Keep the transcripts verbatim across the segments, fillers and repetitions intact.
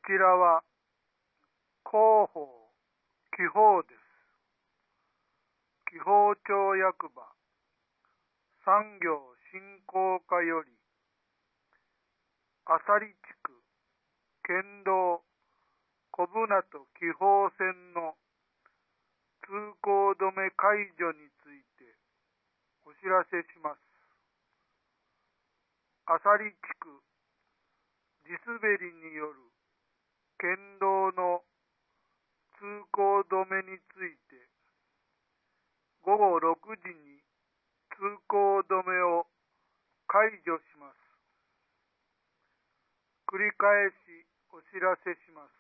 ちらは広報、記法です。記法町役場、産業振興課より、浅利地区、県道、小船と紀宝線の通行止め解除についてお知らせします。浅利地区、地滑りによる県道の通行止めについて、ごごろくじに通行止めを解除します。繰り返しお知らせします。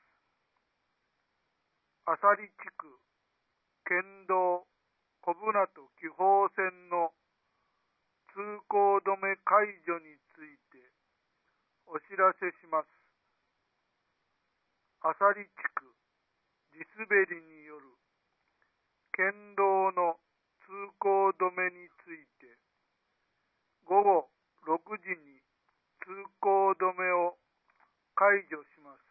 浅利地区、県道、小船と紀宝線の通行止め解除についてお知らせします。浅利地区、地滑りによる県道の通行止めについて、ごごろくじに通行止めを解除します。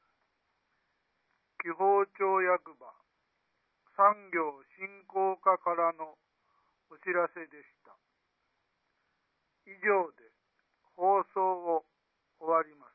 紀宝町役場、産業振興課からのお知らせでした。以上で放送を終わります。